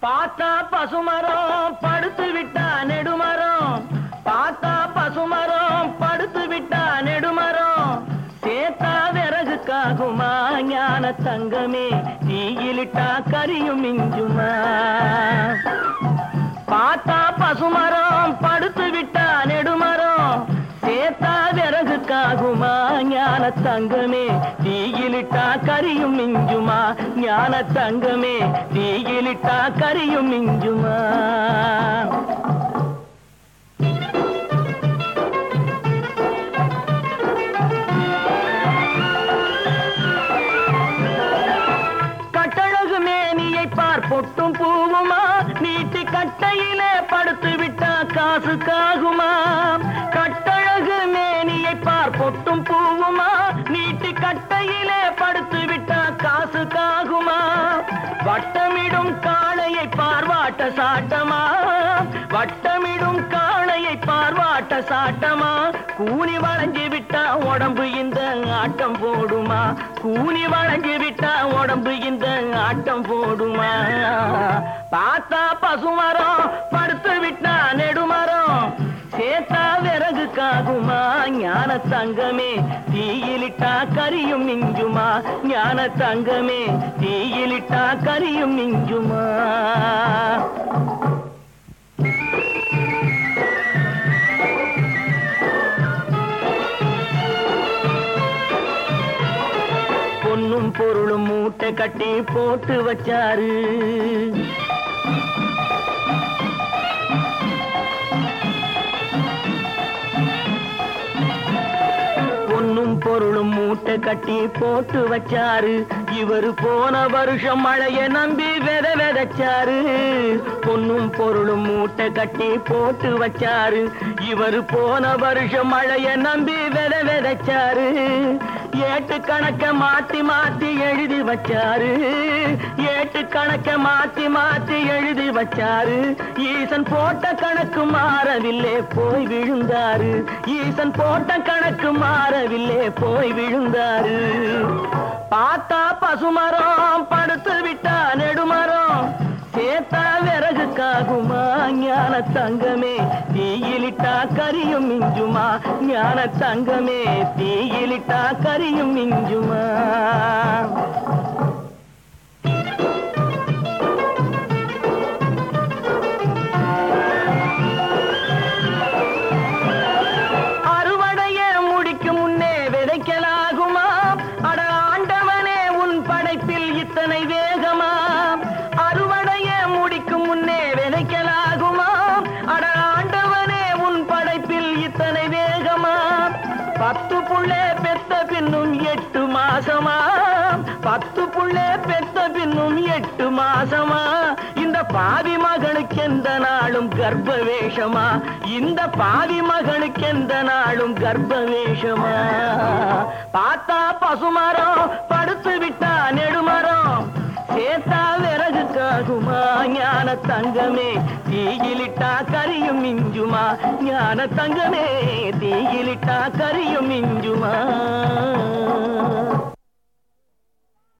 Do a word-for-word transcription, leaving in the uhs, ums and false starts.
பார்த்தா பசுமரம் படுத்து விட்டா நெடுமரம், பார்த்தா பசுமரம் படுத்து விட்டா நெடுமரம், சேத்தா விறகுக்காகுமா ஞான தங்கமே, தீயிலிட்டா கரியும் மிஞ்சுமா. பார்த்தா பசுமரம் படுத்து விட்டா நெடுமரம், சேத்தா விறகுக்காகுமா ஞான தங்கமே, தீயிலிட்டா கரியும் மிஞ்சுமா. ஞான தங்கமே, தீயிலிட்டா கரியும் மிஞ்சுமா. கட்டழகு மேனியை பார் பொட்டும் பூவுமா, நீட்டி கட்டையிலே படுத்து விட்டா காசுக்காகுமா. கட்டழகு மேனியை பார் பொட்டும் பூவுமா, நீட்டி கட்டையிலே படுத்து விட்டா காசுக்காகுமா. வட்டமிடும் காளையை பார்வாட்ட சாட்டமா, வட்டமிடும் காளையை பார்வாட்ட சாட்டமா. கூனி வளைஞ்சு விட்டா உடம்பு இந்த ஆட்டம் போடுமா, கூனி வளைஞ்சு விட்டா உடம்பு இந்த ஆட்டம் போடுமா. பார்த்தா பசுமரம் படுத்து விட்டா நெடுமரம், சேத்தா விறகுக்காகுமா ஞான தங்கமே, தீயிலிட்டா கரியும் மிஞ்சுமா. ஞான தங்கமே, தீயிலிட்டா கரியும் மிஞ்சுமா. பொன்னும் பொருளும் மூட்டை கட்டி போட்டு வச்சாரு, பொன்னும் பொருளும் மூட்டை கட்டி போட்டு வச்சாரு. இவரு போன வருஷம் மழைய நம்பி வெத வெதச்சாரு. பொன்னும் பொருளும் மூட்டை கட்டி போட்டு வச்சாரு. இவரு போன வருஷம் மழைய நம்பி வெத வெதச்சாரு. ஏட்டு கணக்க மாத்தி மாத்தி எழுதி வச்சாரு, ஏட்டு கணக்க மாத்தி மாத்தி எழுதி வச்சாரு. ஈசன் போட்ட கணக்கு மாறவில்லை போய் விழுந்தாரு, ஈசன் போட்ட கணக்கு மாறவில்லை போய் விழுந்தாரு. பார்த்தா பசுமரம் படுத்து விட்டா நெடுமரம், சேத்தா விறகுக்காகுமா ஞான தங்கமே, தீயிலிட்டா கரியும் மிஞ்சுமா. ஞான தங்கமே, தீயிலிட்டா கரியும் மிஞ்சுமா. அறுவடைய முடிக்கும் முன்னே விதைக்கலாகுமா, அட ஆண்டவனே உன் படைப்பில் இத்தனை வேகமா. அறுவடைய முடிக்கும் முன்னே விதைக்கலாகுமா, அட ஆண்டவனே உன் படைப்பில் இத்தனை வேகமா. பத்து புள்ளே பெத்த பின்னும் எட்டு மாசமா, பத்து புள்ளே பெத்த பின்னும் எட்டு மாசமா. இந்த பாவி மகனுக்கு எந்த நாளும் கர்ப்ப வேஷமா, இந்த பாவி மகனுக்கு எந்த நாளும் கர்ப்ப வேஷமா. பார்த்தா பசுமரம் படுத்து விட்டா நெடுமரம், சேத்தா விறகுக்காகுமா ஞான தங்கமே, தீயிலிட்டா கரியும் மிஞ்சுமா. ஞான தங்கமே, தீயிலிட்டா கரியும் மிஞ்சுமா.